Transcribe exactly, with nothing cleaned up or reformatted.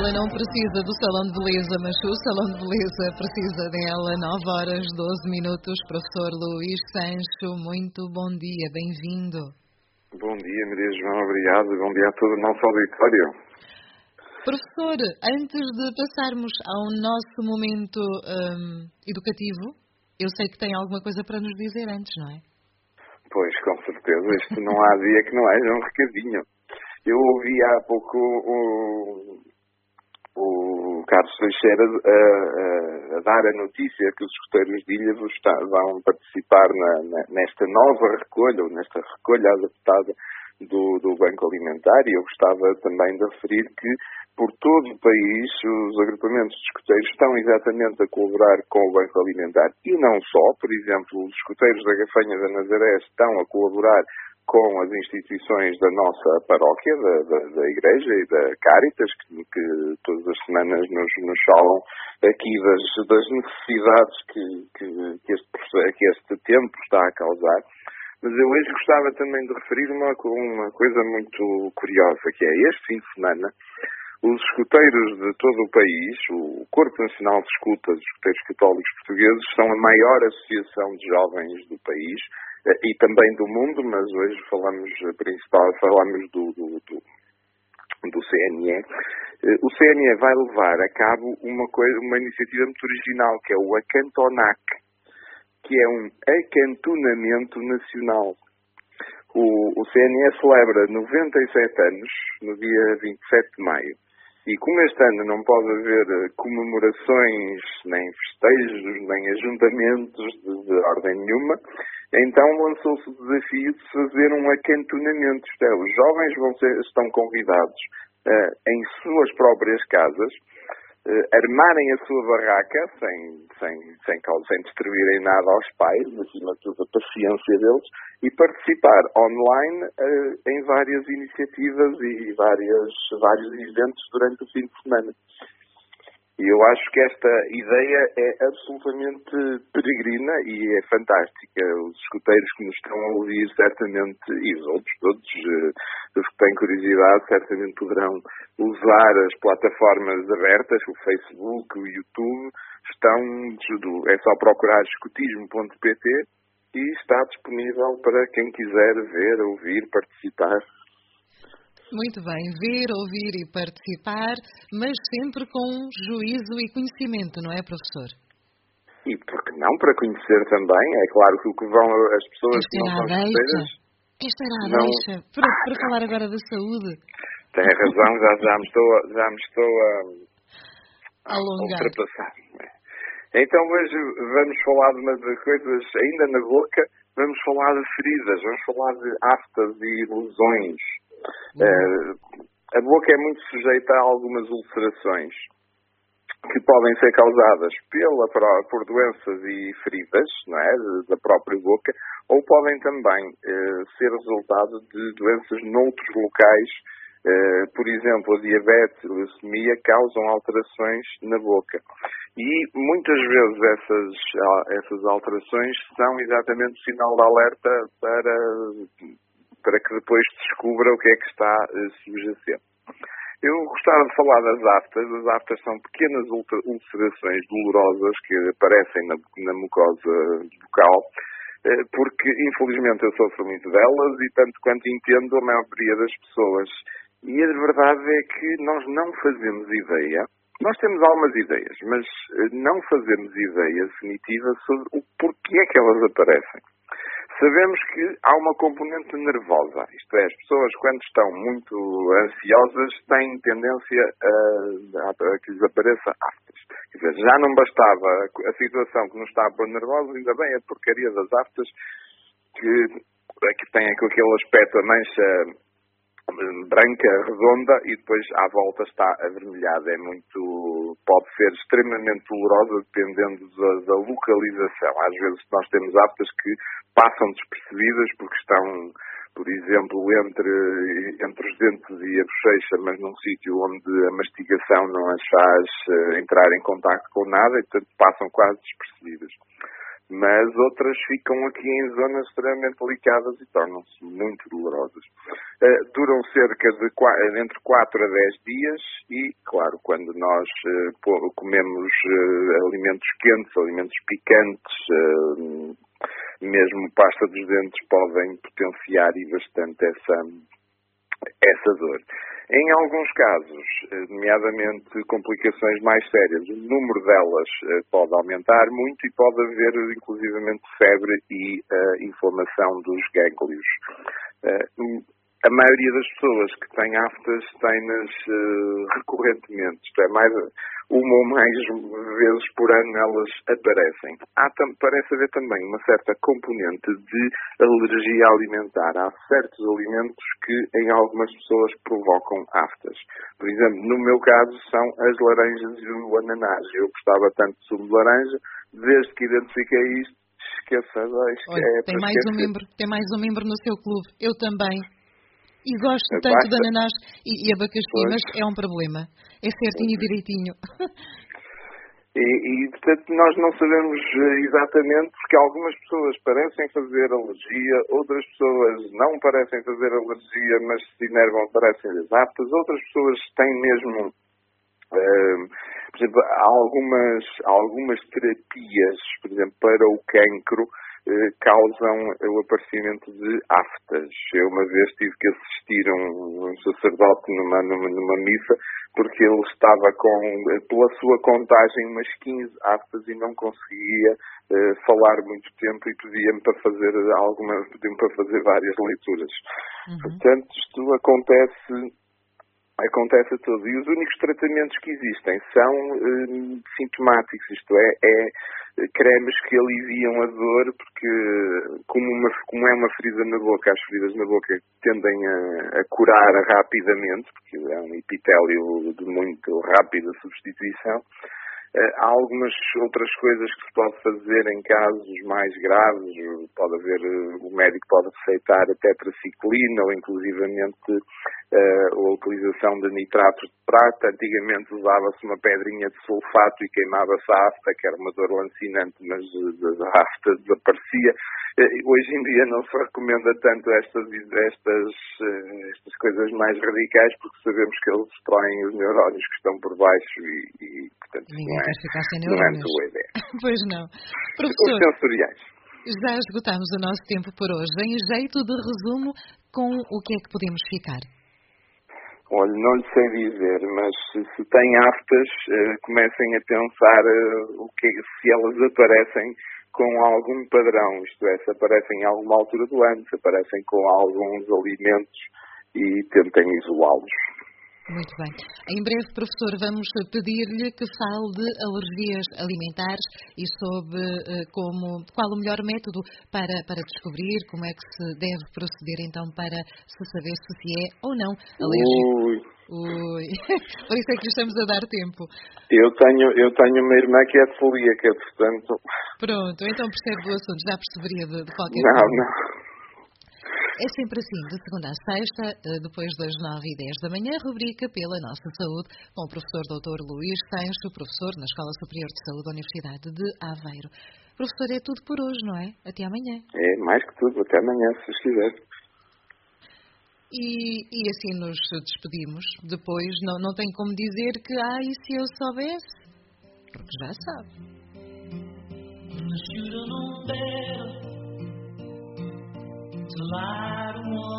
Ela não precisa do salão de beleza, mas o salão de beleza precisa dela. nove horas, doze minutos. Professor Luís Sancho, muito bom dia, bem-vindo. Bom dia, Maria João, obrigado. Bom dia a todo o nosso auditório. Professor, antes de passarmos ao nosso momento hum, educativo, eu sei que tem alguma coisa para nos dizer antes, não é? Pois, com certeza. Isto não há dia que não haja um recadinho. Eu ouvi há pouco o, o Carlos Teixeira a, a, a dar a notícia que os escuteiros de Ilha vão participar na, na, nesta nova recolha, ou nesta recolha adaptada do, do Banco Alimentar, e eu gostava também de referir que por todo o país os agrupamentos de escuteiros estão exatamente a colaborar com o Banco Alimentar. E não só, por exemplo, os escuteiros da Gafanha da Nazaré estão a colaborar com as instituições da nossa paróquia, da, da, da Igreja e da Cáritas, que, que todas as semanas nos, nos falam aqui das, das necessidades que, que, que, este, que este tempo está a causar. Mas eu hoje gostava também de referir uma, uma coisa muito curiosa, que é este fim de semana, os escuteiros de todo o país, o Corpo Nacional de Escutas, os escuteiros católicos portugueses, são a maior associação de jovens do país e também do mundo, mas hoje falamos, principal, falamos do, do, do, do C N E. O C N E vai levar a cabo uma, coisa, uma iniciativa muito original, que é o Acantonac, que é um acantonamento nacional. O, o C N E celebra noventa e sete anos, no dia vinte e sete de maio. E como este ano não pode haver comemorações, nem festejos, nem ajuntamentos de, de ordem nenhuma, então lançou-se o desafio de fazer um acantonamento. Isto é, os jovens vão ser, estão convidados uh, em suas próprias casas, Uh, armarem a sua barraca sem, sem, sem, sem destruírem nada aos pais, acima de tudo a paciência deles, e participar online uh, em várias iniciativas e várias, vários eventos durante o fim de semana. E eu acho que esta ideia é absolutamente peregrina e é fantástica. Os escuteiros que nos estão a ouvir, certamente, e os outros todos, os que têm curiosidade, certamente poderão usar as plataformas abertas, o Facebook, o YouTube. Estão, é só procurar escutismo ponto pt e está disponível para quem quiser ver, ouvir, participar. Muito bem, ver, ouvir e participar, mas sempre com juízo e conhecimento, não é, professor? E por que não, para conhecer também, é claro que o que vão as pessoas Esta que não era são a deixa. escuteiras... Esta era a não... deixa, para, para falar agora da saúde. Tem razão, já, já me estou, a, já me estou a, a alongar. Ultrapassar. Então hoje vamos falar de, uma, de coisas ainda na boca, vamos falar de feridas, vamos falar de aftas e lesões. Uh, a boca é muito sujeita a algumas ulcerações que podem ser causadas pela, por doenças e feridas, não é, da própria boca, ou podem também uh, ser resultado de doenças noutros locais. Uh, por exemplo, a diabetes e a leucemia causam alterações na boca. E muitas vezes essas, essas alterações são exatamente sinal de alerta para... para que depois descubra o que é que está uh, subjacente. Eu gostava de falar das aftas. As aftas são pequenas ulcerações dolorosas que aparecem na, na mucosa bucal, uh, porque infelizmente eu sofro muito delas e tanto quanto entendo a maioria das pessoas. E a verdade é que nós não fazemos ideia, nós temos algumas ideias, mas uh, não fazemos ideia definitiva sobre o porquê é que elas aparecem. Sabemos que há uma componente nervosa, isto é, as pessoas quando estão muito ansiosas têm tendência a, a, a que lhes apareça aftas. Quer dizer, já não bastava a situação que nos está a pôr nervosos, ainda bem a porcaria das aftas que, que têm aquele aspecto, a mancha branca, redonda e depois à volta está avermelhada. É muito, pode ser extremamente dolorosa dependendo da, da localização. Às vezes nós temos aftas que passam despercebidas porque estão, por exemplo, entre, entre os dentes e a bochecha, mas num sítio onde a mastigação não as faz uh, entrar em contacto com nada e, portanto, passam quase despercebidas. mas outras ficam aqui em zonas extremamente delicadas e tornam-se muito dolorosas. Uh, duram cerca de qu- entre quatro a dez dias e, claro, quando nós uh, comemos uh, alimentos quentes, alimentos picantes, uh, mesmo pasta dos dentes podem potenciar e bastante essa, essa dor. Em alguns casos, nomeadamente complicações mais sérias, o número delas pode aumentar muito e pode haver inclusivamente febre e uh, inflamação dos gânglios. Uh, a maioria das pessoas que têm aftas têm-nas uh, recorrentemente, isto é, mais, uma ou mais vezes por ano elas aparecem. Há, tam, parece haver também uma certa componente de alergia alimentar. Há certos alimentos que em algumas pessoas provocam aftas. Por exemplo, no meu caso são as laranjas e o ananás. Eu gostava tanto de sumo de laranja, desde que identifiquei isto, esqueça, esquece. Olha, tem mais um membro, tem mais um membro no seu clube. Eu também. E gosto Basta. tanto de ananás e, e abacaxi, Pois. mas é um problema. É certinho e direitinho. E, e, portanto, nós não sabemos exatamente, porque algumas pessoas parecem fazer alergia, outras pessoas não parecem fazer alergia, mas se enervam parecem-lhes aptas, outras pessoas têm mesmo, uh, por exemplo, há algumas, algumas terapias, por exemplo, para o cancro, causam o aparecimento de aftas. Eu uma vez tive que assistir um, um sacerdote numa, numa, numa missa porque ele estava com, pela sua contagem, umas quinze aftas e não conseguia uh, falar muito tempo e pedia-me para fazer alguma, pedia-me para fazer várias leituras. Uhum. Portanto, isto acontece Acontece a todos. E os únicos tratamentos que existem são uh, sintomáticos, isto é, é cremes que aliviam a dor, porque como, uma, como é uma ferida na boca, as feridas na boca tendem a, a curar rapidamente, porque é um epitélio de muito rápida substituição. Há algumas outras coisas que se pode fazer em casos mais graves, pode haver, o médico pode receitar a tetraciclina ou inclusivamente a utilização de nitratos de prata. Antigamente usava-se uma pedrinha de sulfato e queimava-se a afta, que era uma dor lancinante, mas a afta desaparecia. Hoje em dia não se recomenda tanto estas, estas, estas coisas mais radicais, porque sabemos que eles destroem os neurónios que estão por baixo e, e portanto, ninguém não é, quer ficar sem não é neurónios. muito boa ideia. Pois não. Professor, os sensoriais. Já esgotamos o nosso tempo por hoje. Em jeito de resumo, com o que é que podemos ficar? Olha, não lhe sei dizer, mas se, se têm aftas, uh, comecem a pensar uh, o que, se elas aparecem com algum padrão, isto é, se aparecem em alguma altura do ano, se aparecem com alguns alimentos e tentem isolá-los. Muito bem. Em breve, professor, vamos pedir-lhe que fale de alergias alimentares e sobre uh, como, qual o melhor método para, para descobrir, como é que se deve proceder então para se saber se se é ou não alérgico. Ui. Ui. Por isso é que lhe estamos a dar tempo. Eu tenho, eu tenho uma irmã que é celíaca, portanto... Pronto, então percebe do assunto, já perceberia de, de qualquer não, forma. Não, não. É sempre assim, de segunda a sexta, depois das nove e dez da manhã, rubrica Pela Nossa Saúde, com o professor doutor Luís Sancho, professor na Escola Superior de Saúde da Universidade de Aveiro. Professor, é tudo por hoje, não é? Até amanhã. É, mais que tudo, até amanhã, se quiser. E, e assim nos despedimos. Depois não, não tem como dizer que, ah, e se eu soubesse? Porque já sabe. To light one